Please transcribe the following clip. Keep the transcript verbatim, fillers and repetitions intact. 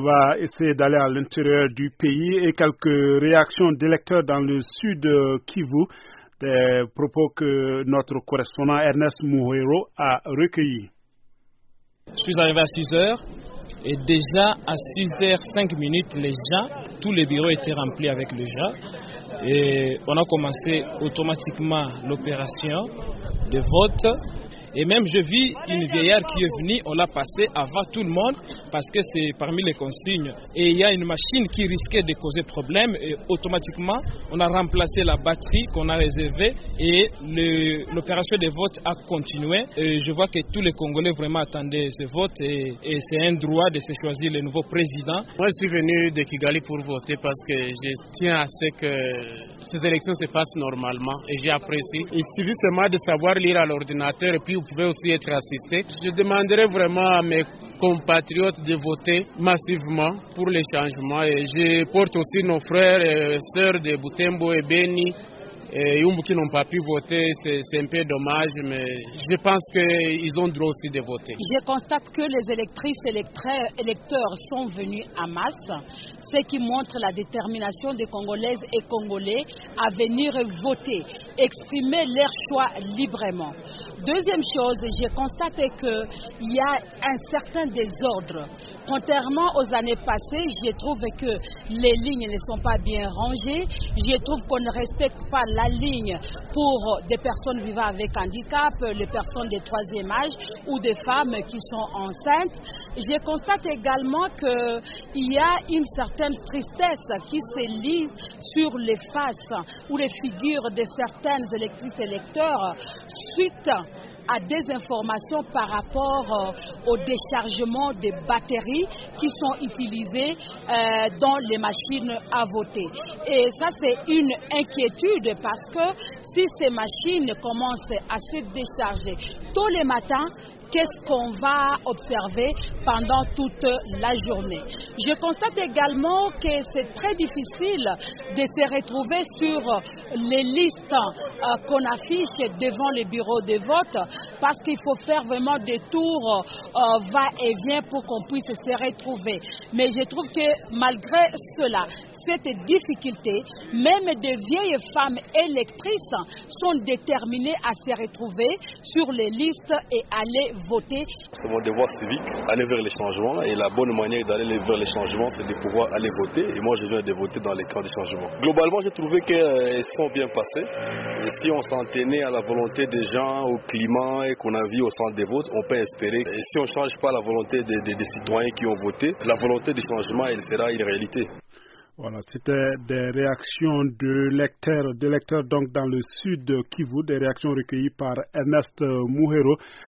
va essayer d'aller à l'intérieur du pays et quelques réactions d'électeurs dans le sud Kivu, des propos que notre correspondant Ernest Mouhero a recueillis. Je suis arrivé à six heures et déjà à six heures cinq minutes, les gens, tous les bureaux étaient remplis avec les gens et on a commencé automatiquement l'opération de vote. Et même je vis une vieillard qui est venue, on l'a passé avant tout le monde parce que c'est parmi les consignes. Et il y a une machine qui risquait de causer problème et automatiquement on a remplacé la batterie qu'on a réservée et l'opération de vote a continué. Et je vois que tous les Congolais vraiment attendaient ce vote et, et c'est un droit de se choisir le nouveau président. Moi je suis venu de Kigali pour voter parce que je tiens à ce que ces élections se passent normalement et j'ai apprécié. Il suffit seulement de savoir lire à l'ordinateur et puis vous pouvez aussi être assisté. Je demanderai vraiment à mes compatriotes de voter massivement pour les changements et je porte aussi nos frères et sœurs de Butembo et Beni et Yumbu qui n'ont pas pu voter, c'est un peu dommage, mais je pense qu'ils ont le droit aussi de voter. Je constate que les électrices et électeurs sont venus en masse, ce qui montre la détermination des Congolaises et Congolais à venir voter, exprimer leur choix librement. Deuxième chose, j'ai constaté qu'il y a un certain désordre. Contrairement aux années passées, je trouve que les lignes ne sont pas bien rangées. Je trouve qu'on ne respecte pas la ligne pour des personnes vivant avec handicap, les personnes de troisième âge ou des femmes qui sont enceintes. Je constate également qu'il y a une certaine tristesse qui se lit sur les faces ou les figures de certaines électrices et électeurs suite à des informations par rapport euh, au déchargement des batteries qui sont utilisées euh, dans les machines à voter. Et ça, c'est une inquiétude parce que si ces machines commencent à se décharger tous les matins, qu'est-ce qu'on va observer pendant toute la journée? Je constate également que c'est très difficile de se retrouver sur les listes euh, qu'on affiche devant les bureaux de vote parce qu'il faut faire vraiment des tours euh, va-et-vient pour qu'on puisse se retrouver. Mais je trouve que malgré cela, cette difficulté, même de vieilles femmes électrices sont déterminées à se retrouver sur les listes et aller voter. C'est mon devoir civique, aller vers les changements et la bonne manière d'aller vers les changements, c'est de pouvoir aller voter et moi je viens de voter dans les camps de changement. Globalement, j'ai trouvé qu'elles sont bien passées et si on s'en tenait à la volonté des gens, au climat et qu'on a vu au centre des votes, on peut espérer. Et si on ne change pas la volonté des, des, des citoyens qui ont voté, la volonté du changement, elle sera une réalité. Voilà, c'était des réactions de lecteurs, de lecteurs donc dans le sud Kivu, des réactions recueillies par Ernest Mouhero.